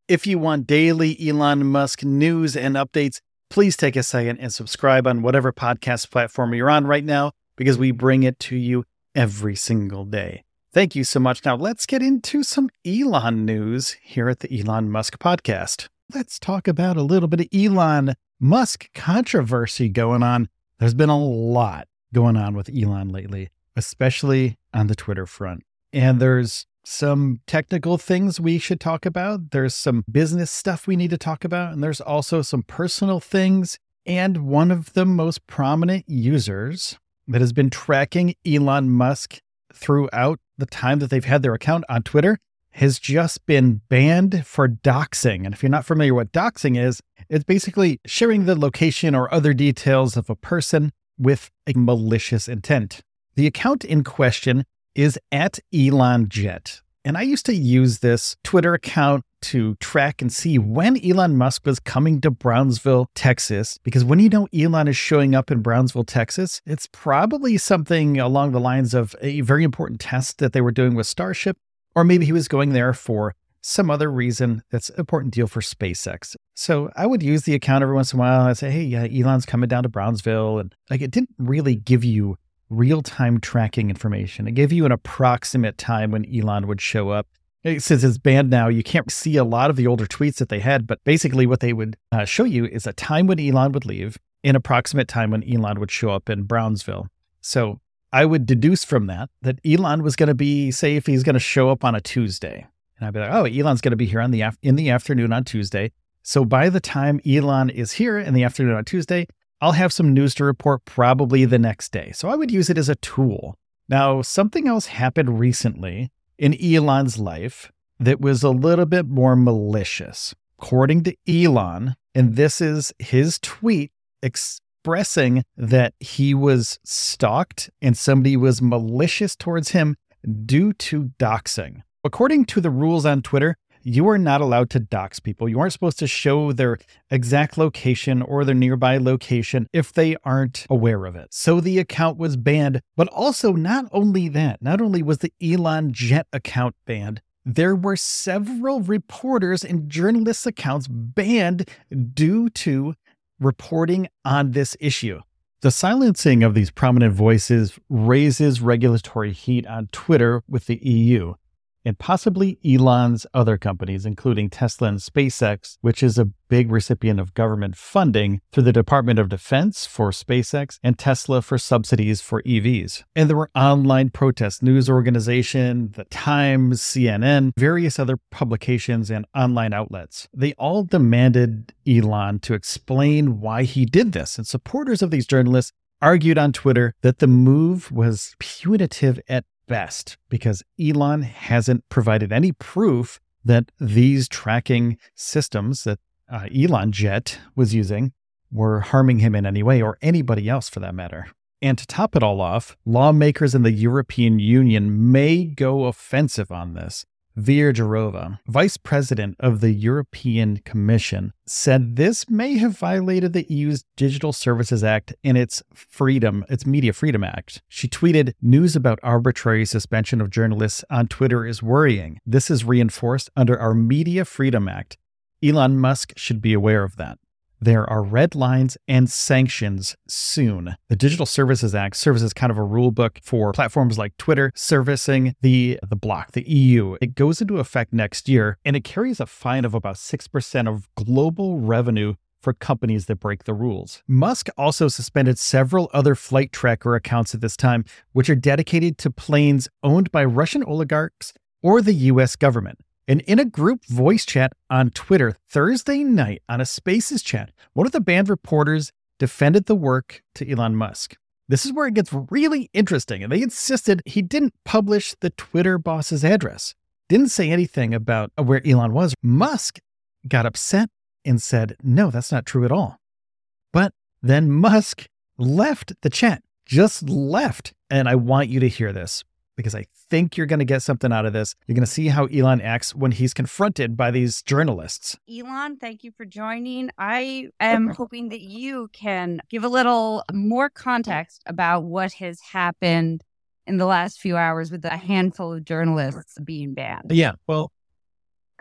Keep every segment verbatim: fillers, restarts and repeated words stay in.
If you want daily Elon Musk news and updates, please take a second and subscribe on whatever podcast platform you're on right now, because we bring it to you every single day. Thank you so much. Now let's get into some Elon news here at the Elon Musk podcast. Let's talk about a little bit of Elon Musk controversy going on. There's been a lot going on with Elon lately, especially on the Twitter front. And there's some technical things we should talk about. There's some business stuff we need to talk about. And there's also some personal things. And one of the most prominent users that has been tracking Elon Musk throughout the time that they've had their account on Twitter has just been banned for doxing. And if you're not familiar what doxing is, it's basically sharing the location or other details of a person with a malicious intent. The account in question is at Elon Jet. And I used to use this Twitter account to track and see when Elon Musk was coming to Brownsville, Texas, because when you know Elon is showing up in Brownsville, Texas, it's probably something along the lines of a very important test that they were doing with Starship, or maybe he was going there for some other reason that's an important deal for SpaceX. So I would use the account every once in a while and I'd say, hey, yeah, Elon's coming down to Brownsville. And like, it didn't really give you real-time tracking information. It gave you an approximate time when Elon would show up. Since it's banned now, you can't see a lot of the older tweets that they had, but basically what they would uh, show you is a time when Elon would leave, an approximate time when Elon would show up in Brownsville. So I would deduce from that that Elon was going to be, say, if he's going to show up on a Tuesday, and I'd be like, oh, Elon's going to be here on the af- in the afternoon on Tuesday. So by the time Elon is here in the afternoon on Tuesday, I'll have some news to report probably the next day. So I would use it as a tool. Now, something else happened recently in Elon's life that was a little bit more malicious. According to Elon, and this is his tweet expressing that he was stalked and somebody was malicious towards him due to doxing. According to the rules on Twitter, you are not allowed to dox people. You aren't supposed to show their exact location or their nearby location if they aren't aware of it. So the account was banned, but also not only that, not only was the Elon Jet account banned, there were several reporters and journalists' accounts banned due to reporting on this issue. The silencing of these prominent voices raises regulatory heat on Twitter with the E U. And possibly Elon's other companies, including Tesla and SpaceX, which is a big recipient of government funding through the Department of Defense for SpaceX and Tesla for subsidies for E Vs. And there were online protest news organization, The Times, C N N, various other publications and online outlets. They all demanded Elon to explain why he did this. And supporters of these journalists argued on Twitter that the move was punitive at best because Elon hasn't provided any proof that these tracking systems that uh, Elon Jet was using were harming him in any way, or anybody else for that matter. And to top it all off, lawmakers in the European Union may go offensive on this. Vera Jourova, vice president of the European Commission, said this may have violated the E U's Digital Services Act and its freedom, its Media Freedom Act. She tweeted, "News about arbitrary suspension of journalists on Twitter is worrying. This is reinforced under our Media Freedom Act. Elon Musk should be aware of that. There are red lines and sanctions soon." The Digital Services Act serves as kind of a rule book for platforms like Twitter servicing the, the bloc, the E U. It goes into effect next year, and it carries a fine of about six percent of global revenue for companies that break the rules. Musk also suspended several other flight tracker accounts at this time, which are dedicated to planes owned by Russian oligarchs or the U S government. And in a group voice chat on Twitter Thursday night on a Spaces chat, one of the banned reporters defended the work to Elon Musk. This is where it gets really interesting. And they insisted he didn't publish the Twitter boss's address, didn't say anything about where Elon was. Musk got upset and said, no, that's not true at all. But then Musk left the chat, just left. And I want you to hear this, because I think you're going to get something out of this. You're going to see how Elon acts when he's confronted by these journalists. Elon, thank you for joining. I am hoping that you can give a little more context about what has happened in the last few hours with a handful of journalists being banned. Yeah, well,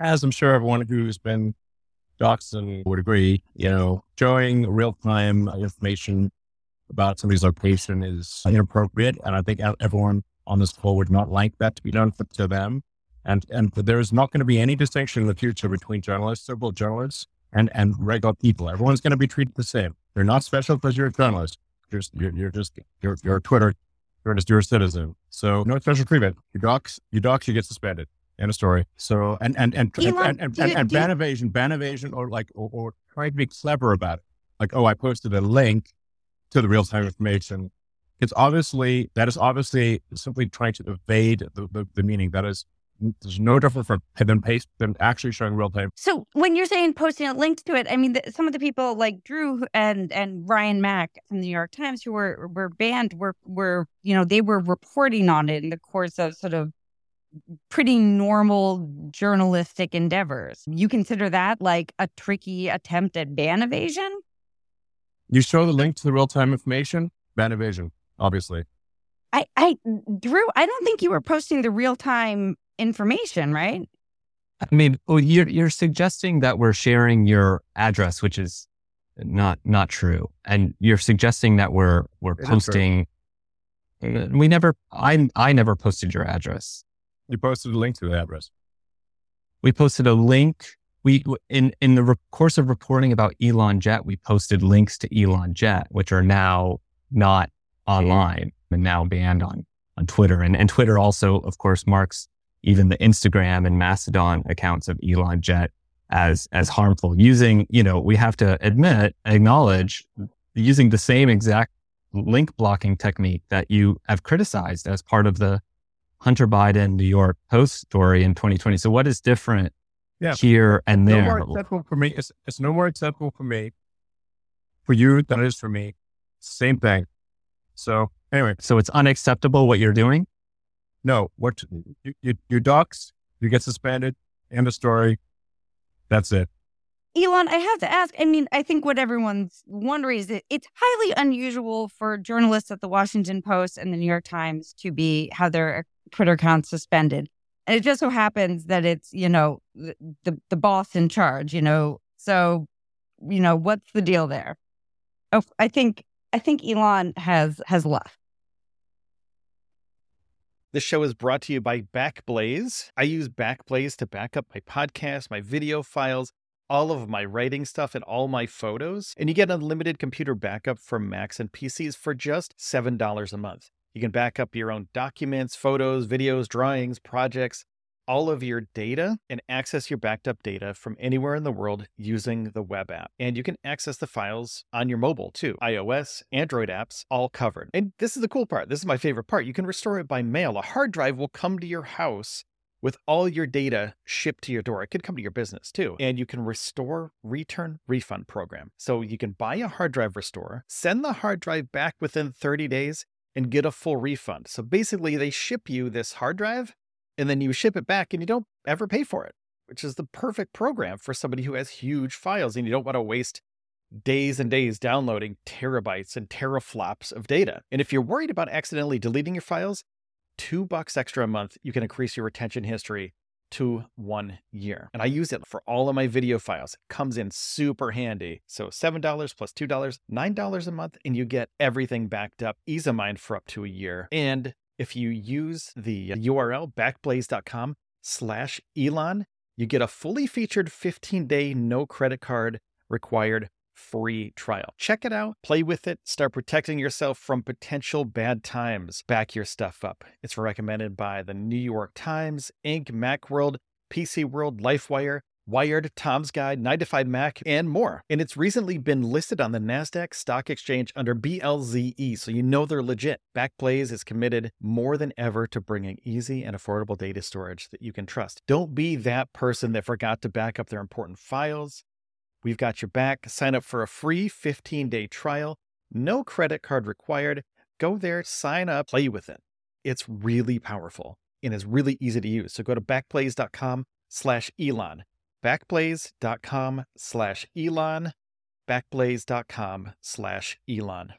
as I'm sure everyone who's been doxxed and would agree, you know, showing real-time information about somebody's location is inappropriate. And I think everyone on this call would not like that to be done for, to them. And and there's not going to be any distinction in the future between journalists, civil journalists, and, and regular people. Everyone's going to be treated the same. You're not special because you're a journalist. You're, you're, you're just, you're, you're a Twitter, you're just, you're a citizen. So no special treatment. You dox, you dox, you get suspended. End of story. So, and, and, and, Elon, and, and, do you- and, and do you- ban evasion, ban evasion, or like, or, or trying to be clever about it. Like, oh, I posted a link to the real-time information. It's obviously, that is obviously simply trying to evade the, the, the meaning. That is, there's no different from than paste than actually showing real-time. So when you're saying posting a link to it, I mean, the, some of the people like Drew and and Ryan Mack from the New York Times who were were banned were were you know they were reporting on it in the course of sort of pretty normal journalistic endeavors. You consider that like a tricky attempt at ban evasion? You show the link to the real-time information, ban evasion, obviously. I, I, Drew, I don't think you were posting the real time information, right? I mean, well, you're you're suggesting that we're sharing your address, which is not not true, and you're suggesting that we're we're It is posting. We never, I I never posted your address. You posted a link to the address. We posted a link. We in in the re- course of reporting about Elon Jet, we posted links to Elon Jet, which are now not online and now banned on on Twitter, and and Twitter also, of course, marks even the Instagram and Mastodon accounts of Elon Jet as as harmful. Using, you know, we have to admit, acknowledge, using the same exact link blocking technique that you have criticized as part of the Hunter Biden New York Post story in twenty twenty. So what is different Yeah. here and No there? more acceptable for me. It's, it's no more acceptable for me, for you than it is for me. Same thing. So anyway, So it's unacceptable what you're doing? no, what you, you, you dox, you get suspended, end of story. That's it. Elon, I have to ask, I mean, I think what everyone's wondering is that it's highly unusual for journalists at the Washington Post and the New York Times to be, have their Twitter accounts suspended. And it just so happens that it's, you know, the, the, the boss in charge, you know, so, you know, what's the deal there? Oh, I think, I think Elon has, has left. This show is brought to you by Backblaze. I use Backblaze to back up my podcast, my video files, all of my writing stuff, and all my photos. And you get unlimited computer backup for Macs and P Cs for just seven dollars a month. You can back up your own documents, photos, videos, drawings, projects, all of your data, and access your backed up data from anywhere in the world using the web app. And you can access the files on your mobile too. iOS, Android apps, all covered. And this is the cool part. This is my favorite part. You can restore it by mail. A hard drive will come to your house with all your data shipped to your door. It could come to your business too. And you can restore, return, refund program. So you can buy a hard drive restore, send the hard drive back within thirty days, and get a full refund. So basically they ship you this hard drive and then you ship it back and you don't ever pay for it, which is the perfect program for somebody who has huge files and you don't want to waste days and days downloading terabytes and teraflops of data. And if you're worried about accidentally deleting your files, two bucks extra a month, you can increase your retention history to one year. And I use it for all of my video files. It comes in super handy. So seven dollars plus two dollars, nine dollars a month, and you get everything backed up, ease of mind for up to a year. And if you use the U R L backblaze.com slash Elon, you get a fully featured fifteen day, no credit card required free trial. Check it out, play with it, start protecting yourself from potential bad times. Back your stuff up. It's recommended by the New York Times, Inc, Macworld, P C World, LifeWire, Wired, Tom's Guide, nine to five Mac, and more. And it's recently been listed on the NASDAQ Stock Exchange under B L Z E, so you know they're legit. Backblaze is committed more than ever to bringing easy and affordable data storage that you can trust. Don't be that person that forgot to back up their important files. We've got your back. Sign up for a free fifteen day trial. No credit card required. Go there, sign up, play with it. It's really powerful and it's really easy to use. So go to backblaze.com slash Elon. Backblaze.com slash Elon. Backblaze.com slash Elon.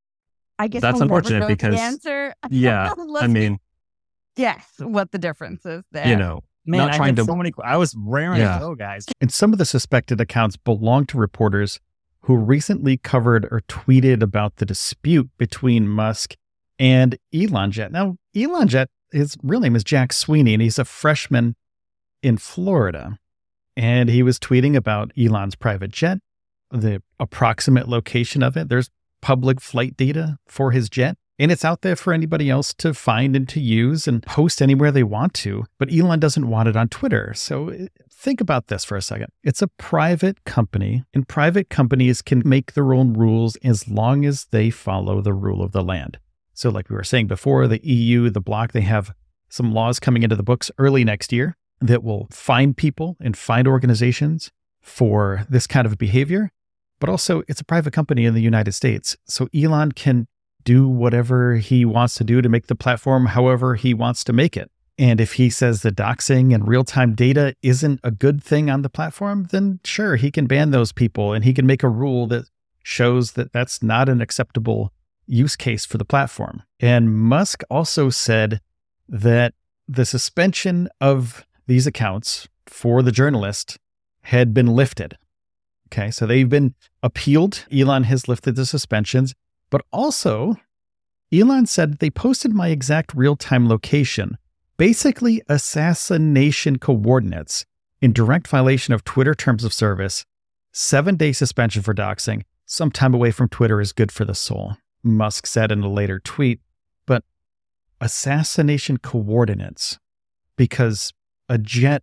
I guess That's we'll never unfortunate know because- the answer. Yeah, Let's I mean, guess what the difference is there. you know, Man, not I trying had to. so So many. I was raring Yeah. to go, guys. And some of the suspected accounts belong to reporters who recently covered or tweeted about the dispute between Musk and Elon Jet. Now, Elon Jet, his real name is Jack Sweeney, and he's a freshman in Florida. And he was tweeting about Elon's private jet, the approximate location of it. There's public flight data for his jet, and it's out there for anybody else to find and to use and post anywhere they want to. But Elon doesn't want it on Twitter. So think about this for a second. It's a private company, and private companies can make their own rules as long as they follow the rule of the land. So like we were saying before, the E U, the bloc, they have some laws coming into the books early next year that will fine people and fine organizations for this kind of behavior. But also, it's a private company in the United States. So Elon can do whatever he wants to do to make the platform however he wants to make it. And if he says the doxing and real-time data isn't a good thing on the platform, then sure, he can ban those people and he can make a rule that shows that that's not an acceptable use case for the platform. And Musk also said that the suspension of these accounts for the journalist had been lifted. Okay, so they've been appealed. Elon has lifted the suspensions, but also Elon said they posted my exact real-time location, basically assassination coordinates, in direct violation of Twitter terms of service. Seven-day suspension for doxing. Some time away from Twitter is good for the soul, Musk said in a later tweet. But assassination coordinates, because a jet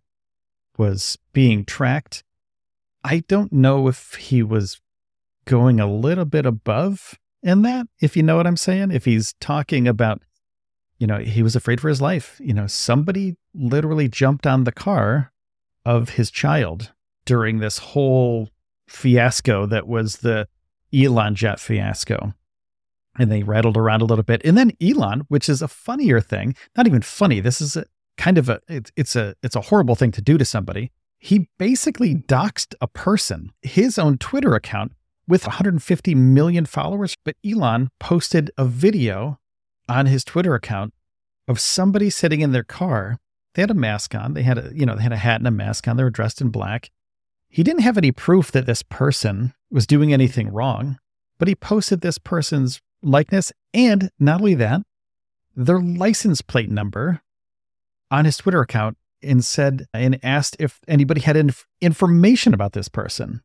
was being tracked. I don't know if he was going a little bit above in that, if you know what I'm saying. If he's talking about, you know, he was afraid for his life. You know, somebody literally jumped on the car of his child during this whole fiasco that was the Elon Jet fiasco. And they rattled around a little bit. And then Elon, which is a funnier thing, not even funny. This is a kind of a, it's, it's a, it's a horrible thing to do to somebody. He basically doxed a person, his own Twitter account with one hundred fifty million followers. But Elon posted a video on his Twitter account of somebody sitting in their car. They had a mask on. They had a, you know, they had a hat and a mask on. They were dressed in black. He didn't have any proof that this person was doing anything wrong, but he posted this person's likeness and not only that, their license plate number on his Twitter account, and said and asked if anybody had inf- information about this person.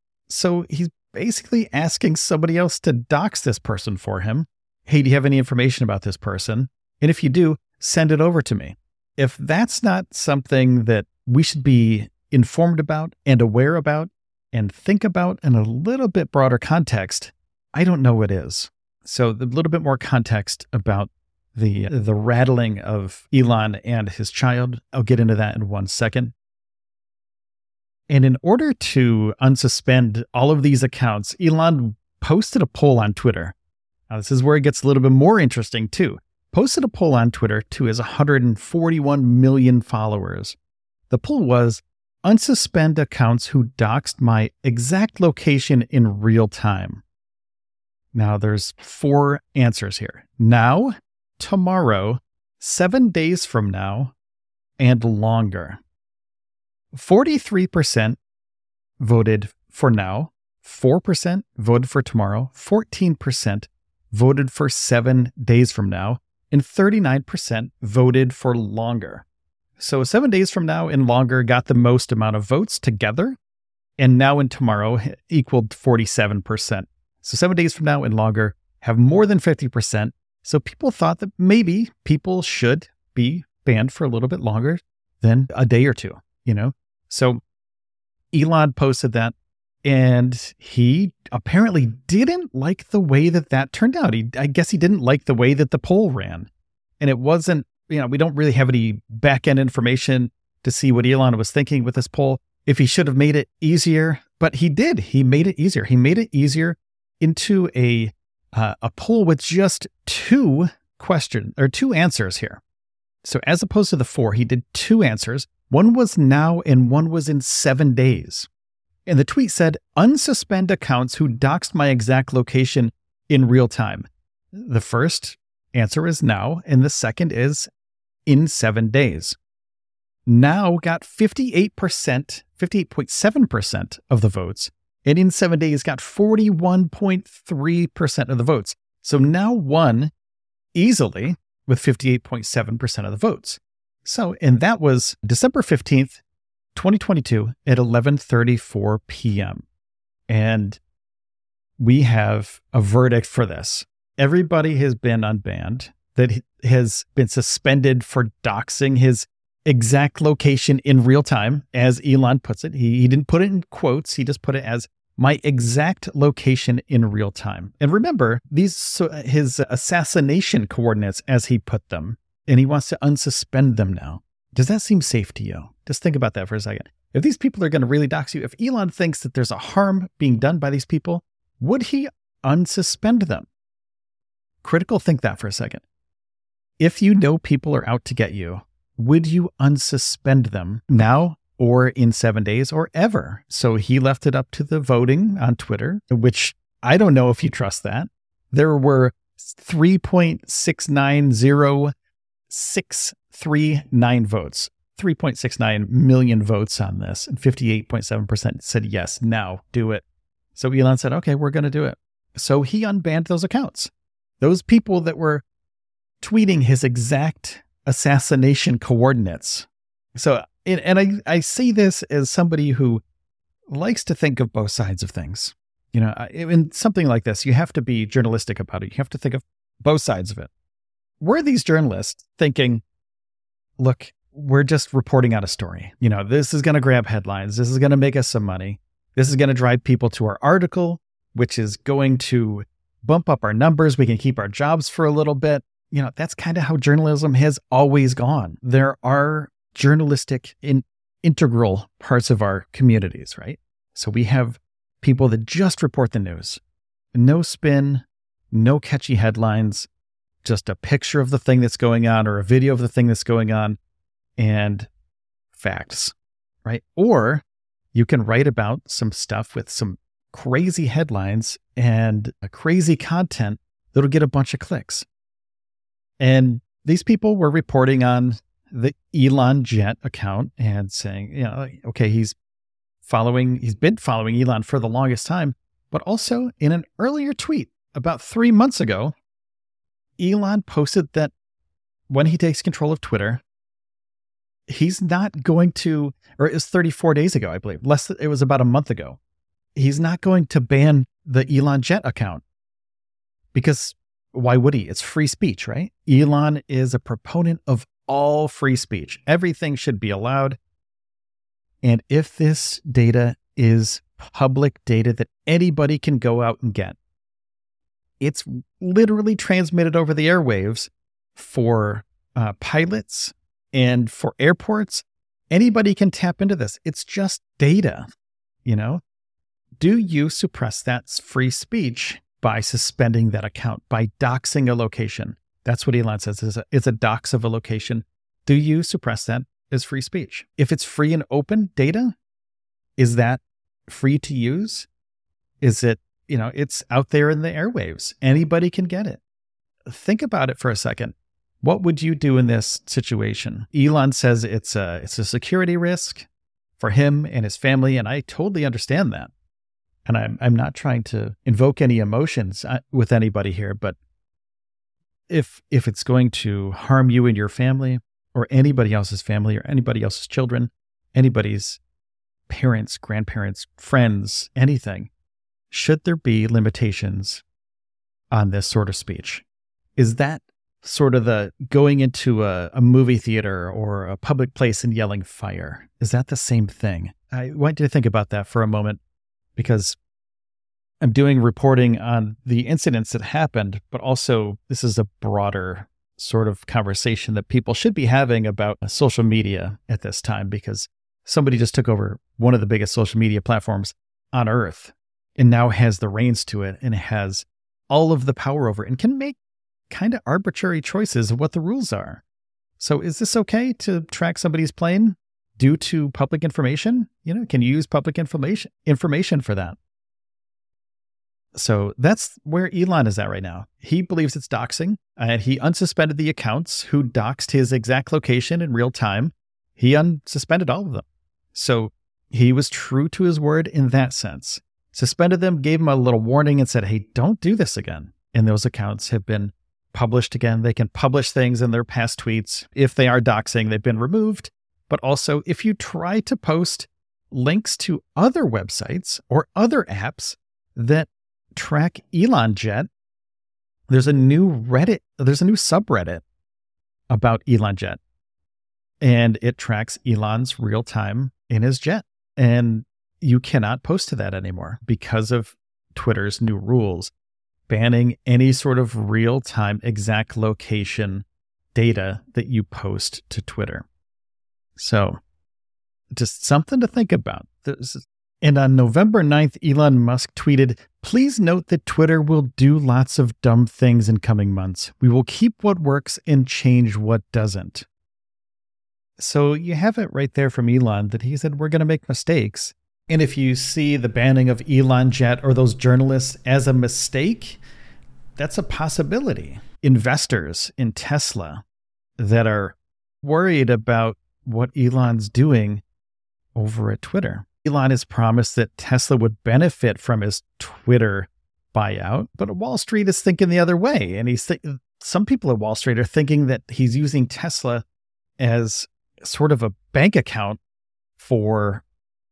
So he's basically asking somebody else to dox this person for him. Hey, do you have any information about this person? And if you do, send it over to me. If that's not something that we should be informed about and aware about and think about in a little bit broader context, I don't know what is. So a little bit more context about the the rattling of Elon and his child. I'll get into that in one second. And in order to unsuspend all of these accounts, Elon posted a poll on Twitter. Now, this is where it gets a little bit more interesting too. Posted a poll on Twitter to his one hundred forty-one million followers. The poll was, unsuspend accounts who doxed my exact location in real time. Now, there's four answers here. Now, tomorrow, seven days from now, and longer. forty-three percent voted for now, four percent voted for tomorrow, fourteen percent voted for seven days from now, and thirty-nine percent voted for longer. So seven days from now and longer got the most amount of votes together, and now and tomorrow equaled forty-seven percent. So seven days from now and longer have more than fifty percent. So people thought that maybe people should be banned for a little bit longer than a day or two, you know? So Elon posted that, and he apparently didn't like the way that that turned out. He, I guess he didn't like the way that the poll ran. And it wasn't, you know, we don't really have any back-end information to see what Elon was thinking with this poll, if he should have made it easier, but he did. He made it easier. He made it easier into a Uh, a poll with just two questions or two answers here. So as opposed to the four, he did two answers. One was now and one was in seven days. And the tweet said, unsuspend accounts who doxed my exact location in real time. The first answer is now, and the second is in seven days. now got fifty-eight percent, fifty-eight point seven percent of the votes. And in seven days got forty-one point three percent of the votes. So now won easily with fifty-eight point seven percent of the votes. So, and that was December fifteenth, twenty twenty-two at eleven thirty-four p.m. And we have a verdict for this. Everybody has been unbanned, that has been suspended for doxing his exact location in real time, as Elon puts it. He, he didn't put it in quotes. He just put it as my exact location in real time. And remember, these so his assassination coordinates, as he put them, and he wants to unsuspend them now. Does that seem safe to you? Just think about that for a second. If these people are going to really dox you, if Elon thinks that there's a harm being done by these people, would he unsuspend them? Critical think that for a second. If you know people are out to get you, would you unsuspend them now or in seven days or ever? So he left it up to the voting on Twitter, which I don't know if you trust that. There were three point six nine zero six three nine votes, three point six nine million votes on this, and fifty-eight point seven percent said yes, now do it. So Elon said, okay, we're going to do it. So he unbanned those accounts. Those people that were tweeting his exact assassination coordinates. So, and I, I say this as somebody who likes to think of both sides of things. You know, in something like this, you have to be journalistic about it. You have to think of both sides of it. Were these journalists thinking, look, we're just reporting out a story. You know, this is going to grab headlines. This is going to make us some money. This is going to drive people to our article, which is going to bump up our numbers. We can keep our jobs for a little bit. You know, that's kind of how journalism has always gone. There are journalistic in integral parts of our communities, right? So we have people that just report the news. No spin, no catchy headlines, just a picture of the thing that's going on or a video of the thing that's going on and facts, right? Or you can write about some stuff with some crazy headlines and a crazy content that'll get a bunch of clicks. And these people were reporting on the Elon Jet account and saying, you know, okay, he's following, he's been following Elon for the longest time, but also in an earlier tweet about three months ago, Elon posted that when he takes control of Twitter, he's not going to, or it was thirty-four days ago, I believe, less than, it was about a month ago. He's not going to ban the Elon Jet account because why would he? It's free speech, right? Elon is a proponent of all free speech. Everything should be allowed. And if this data is public data that anybody can go out and get, it's literally transmitted over the airwaves for uh, pilots and for airports. Anybody can tap into this. It's just data, you know? Do you suppress that free speech by suspending that account, by doxing a location? That's what Elon says. It's a, it's a dox of a location. Do you suppress that as free speech? If it's free and open data, is that free to use? Is it, you know, it's out there in the airwaves. Anybody can get it. Think about it for a second. What would you do in this situation? Elon says it's a, it's a security risk for him and his family, and I totally understand that. And I'm, I'm not trying to invoke any emotions with anybody here, but if if it's going to harm you and your family or anybody else's family or anybody else's children, anybody's parents, grandparents, friends, anything, should there be limitations on this sort of speech? Is that sort of the going into a, a movie theater or a public place and yelling fire? Is that the same thing? I want you to think about that for a moment, because I'm doing reporting on the incidents that happened, but also this is a broader sort of conversation that people should be having about social media at this time, because somebody just took over one of the biggest social media platforms on earth and now has the reins to it and has all of the power over it and can make kind of arbitrary choices of what the rules are. So is this okay to track somebody's plane due to public information? You know, can you use public information information for that? So that's where Elon is at right now. He believes it's doxing, and he unsuspended the accounts who doxed his exact location in real time. he unsuspended all of them. So he was true to his word in that sense. Suspended them, gave them a little warning and said, hey, don't do this again. And those accounts have been published again. They can publish things in their past tweets. If they are doxing, they've been removed. But also, if you try to post links to other websites or other apps that track ElonJet, there's a new Reddit, there's a new subreddit about ElonJet. And it tracks Elon's real time in his jet. And you cannot post to that anymore because of Twitter's new rules, banning any sort of real-time exact location data that you post to Twitter. So just something to think about. This is, and on November ninth, Elon Musk tweeted, please note that Twitter will do lots of dumb things in coming months. We will keep what works and change what doesn't. So you have it right there from Elon that he said, we're going to make mistakes. And if you see the banning of ElonJet or those journalists as a mistake, that's a possibility. Investors in Tesla that are worried about what Elon's doing over at Twitter. Elon has promised that Tesla would benefit from his Twitter buyout, but Wall Street is thinking the other way. And he's th- some people at Wall Street are thinking that he's using Tesla as sort of a bank account for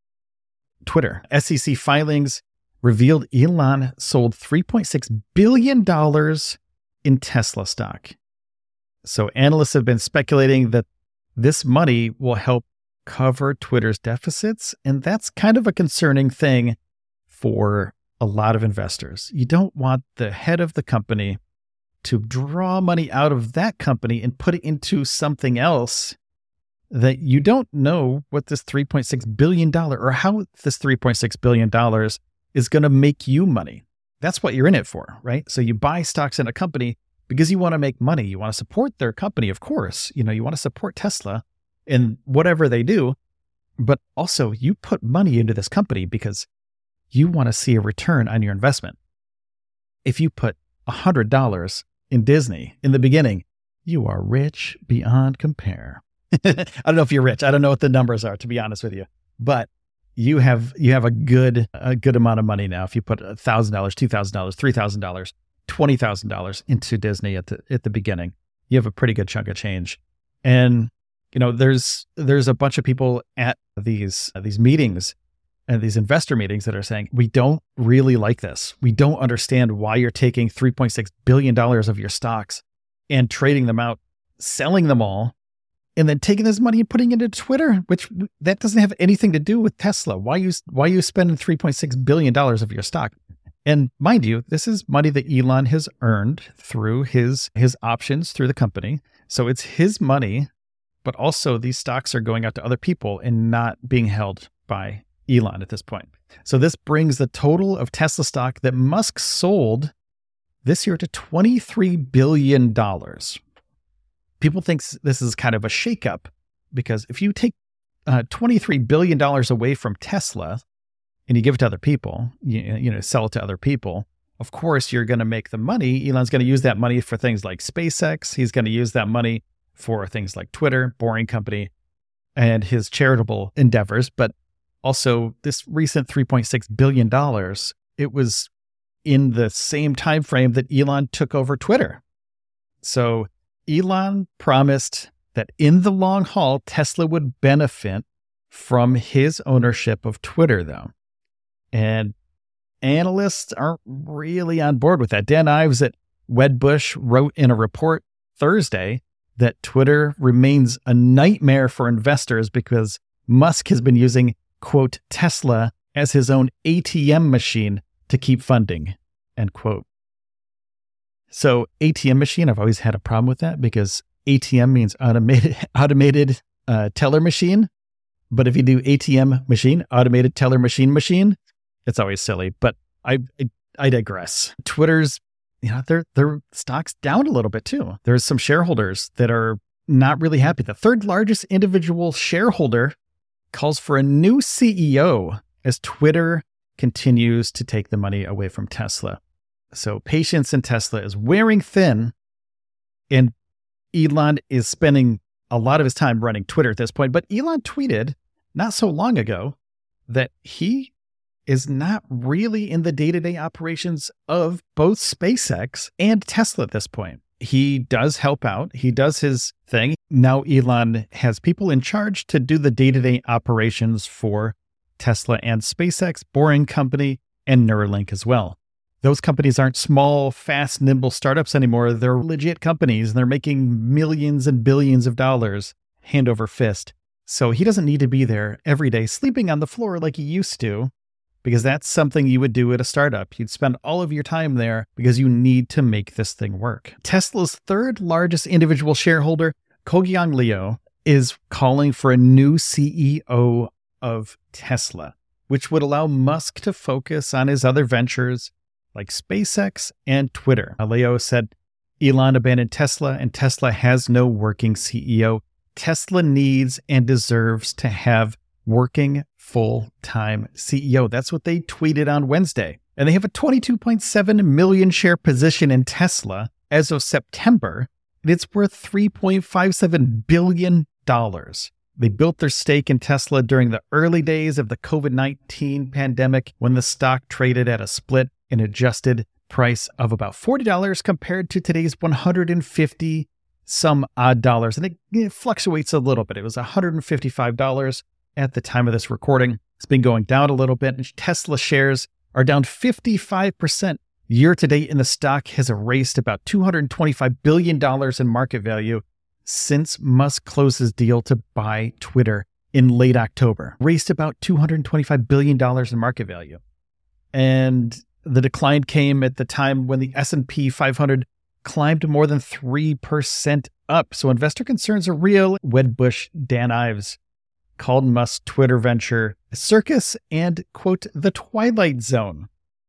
Twitter. S E C filings revealed Elon sold three point six billion dollars in Tesla stock. So analysts have been speculating that this money will help cover Twitter's deficits, and that's kind of a concerning thing for a lot of investors. You don't want the head of the company to draw money out of that company and put it into something else that you don't know what this three point six billion dollars or how this three point six billion dollars is going to make you money. That's what you're in it for, right? So you buy stocks in a company because you want to make money. You want to support their company, of course. You know, you want to support Tesla in whatever they do, but also you put money into this company because you want to see a return on your investment. If you put one hundred dollars in Disney in the beginning, you are rich beyond compare. I don't know if you're rich. I don't know what the numbers are, to be honest with you, but you have you have a good a good amount of money now. If you put one thousand dollars, two thousand dollars, three thousand dollars, twenty thousand dollars into Disney at the at the beginning, you have a pretty good chunk of change. And you know, there's there's a bunch of people at these uh, these meetings and these investor meetings that are saying, we don't really like this. We don't understand why you're taking three point six billion dollars of your stocks and trading them out, selling them all, and then taking this money and putting it into Twitter, which that doesn't have anything to do with Tesla. Why you why you spending three point six billion dollars of your stock? And mind you, this is money that Elon has earned through his his options through the company. So it's his money, but also these stocks are going out to other people and not being held by Elon at this point. So this brings the total of Tesla stock that Musk sold this year to twenty-three billion dollars. People think this is kind of a shakeup because if you take uh, twenty-three billion dollars away from Tesla and you give it to other people, you, you know, sell it to other people, of course, you're going to make the money. Elon's going to use that money for things like SpaceX. He's going to use that money for things like Twitter, Boring Company, and his charitable endeavors. But also this recent three point six billion dollars, it was in the same time frame that Elon took over Twitter. So Elon promised that in the long haul, Tesla would benefit from his ownership of Twitter, though. And analysts aren't really on board with that. Dan Ives at Wedbush wrote in a report Thursday that Twitter remains a nightmare for investors because Musk has been using, quote, Tesla as his own A T M machine to keep funding, end quote. So A T M machine, I've always had a problem with that because A T M means automated automated uh, teller machine. But if you do A T M machine, automated teller machine machine, it's always silly. But I I, I digress. Twitter's, you know, their their stock's down a little bit too. There's some shareholders that are not really happy. The third largest individual shareholder calls for a new C E O as Twitter continues to take the money away from Tesla. So patience in Tesla is wearing thin, and Elon is spending a lot of his time running Twitter at this point. But Elon tweeted not so long ago that he is not really in the day-to-day operations of both SpaceX and Tesla at this point. He does help out. He does his thing. Now Elon has people in charge to do the day-to-day operations for Tesla and SpaceX, Boring Company, and Neuralink as well. Those companies aren't small, fast, nimble startups anymore. They're legit companies, and they're making millions and billions of dollars hand over fist. So he doesn't need to be there every day sleeping on the floor like he used to, because that's something you would do at a startup. You'd spend all of your time there because you need to make this thing work. Tesla's third largest individual shareholder, Kyoung Leo, is calling for a new C E O of Tesla, which would allow Musk to focus on his other ventures like SpaceX and Twitter. Leo said Elon abandoned Tesla and Tesla has no working C E O. Tesla needs and deserves to have working full-time C E O. That's what they tweeted on Wednesday. And they have a twenty-two point seven million share position in Tesla as of September, and it's worth three point five seven billion dollars. They built their stake in Tesla during the early days of the covid nineteen pandemic, when the stock traded at a split, an adjusted price of about forty dollars compared to today's one hundred fifty some odd dollars. And it, it fluctuates a little bit. It was one hundred fifty-five dollars at the time of this recording. It's been going down a little bit. And Tesla shares are down fifty-five percent year to date, and the stock has erased about two hundred twenty-five billion dollars in market value since Musk closed his deal to buy Twitter in late October. Erased about two hundred twenty-five billion dollars in market value. And the decline came at the time when the S and P five hundred climbed more than three percent up. So investor concerns are real. Wedbush Dan Ives called Musk's Twitter venture a circus and, quote, the Twilight Zone.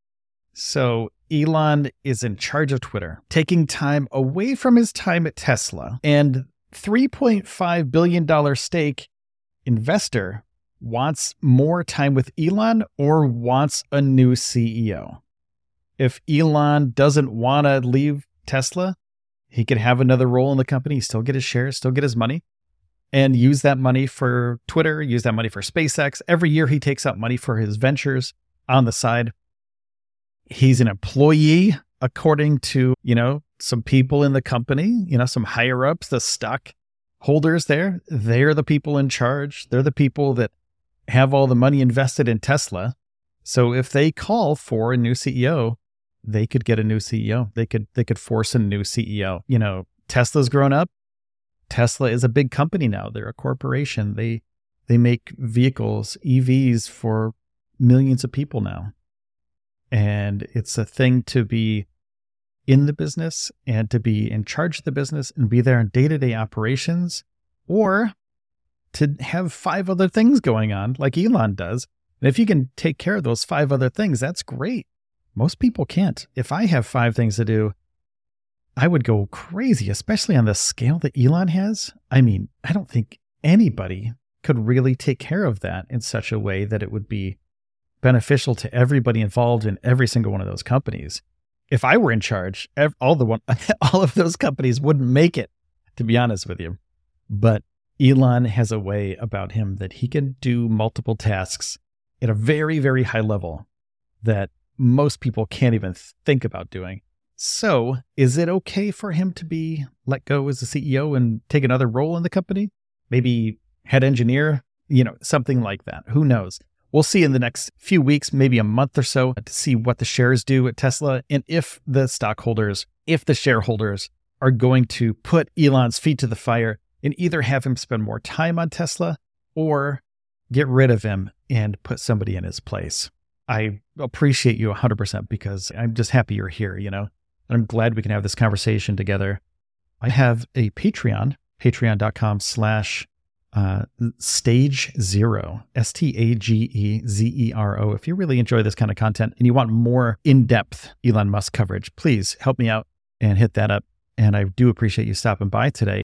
So Elon is in charge of Twitter, taking time away from his time at Tesla, and three point five billion dollars stake investor wants more time with Elon or wants a new C E O. If Elon doesn't want to leave Tesla, he could have another role in the company, still get his shares, still get his money, and use that money for Twitter, use that money for SpaceX. Every year he takes out money for his ventures on the side. He's an employee, according to, you know, some people in the company, you know, some higher ups, the stock holders there. They're the people in charge. They're the people that have all the money invested in Tesla. So if they call for a new C E O, they could get a new C E O. They could they could force a new C E O. You know, Tesla's grown up. Tesla is a big company now. They're a corporation. They they make vehicles, E Vs, for millions of people now. And it's a thing to be in the business and to be in charge of the business and be there in day-to-day operations, or to have five other things going on like Elon does. And if you can take care of those five other things, that's great. Most people can't. If I have five things to do, I would go crazy, especially on the scale that Elon has. I mean, I don't think anybody could really take care of that in such a way that it would be beneficial to everybody involved in every single one of those companies. If I were in charge, all the one, all of those companies wouldn't make it, to be honest with you. But Elon has a way about him that he can do multiple tasks at a very, very high level that most people can't even think about doing. So is it okay for him to be let go as a C E O and take another role in the company? Maybe head engineer, you know, something like that. Who knows? We'll see in the next few weeks, maybe a month or so, to see what the shares do at Tesla, and if the stockholders, if the shareholders are going to put Elon's feet to the fire and either have him spend more time on Tesla or get rid of him and put somebody in his place. I appreciate you one hundred percent because I'm just happy you're here, you know, and I'm glad we can have this conversation together. I have a Patreon, patreon.com slash Uh, Stage Zero, S T A G E Z E R O. If you really enjoy this kind of content and you want more in-depth Elon Musk coverage, please help me out and hit that up. And I do appreciate you stopping by today.